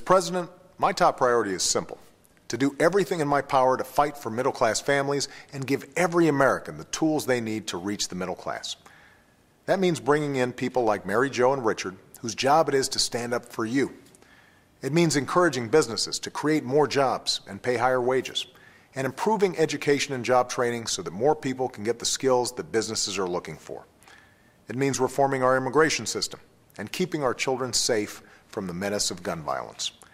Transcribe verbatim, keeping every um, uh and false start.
president, my top priority is simple: to do everything in my power to fight for middle-class families and give every American the tools they need to reach the middle class. That means bringing in people like Mary Jo and Richard, whose job it is to stand up for you. It means encouraging businesses to create more jobs and pay higher wages, and improving education and job training so that more people can get the skills that businesses are looking for. It means reforming our immigration system and keeping our children safe from the menace of gun violence.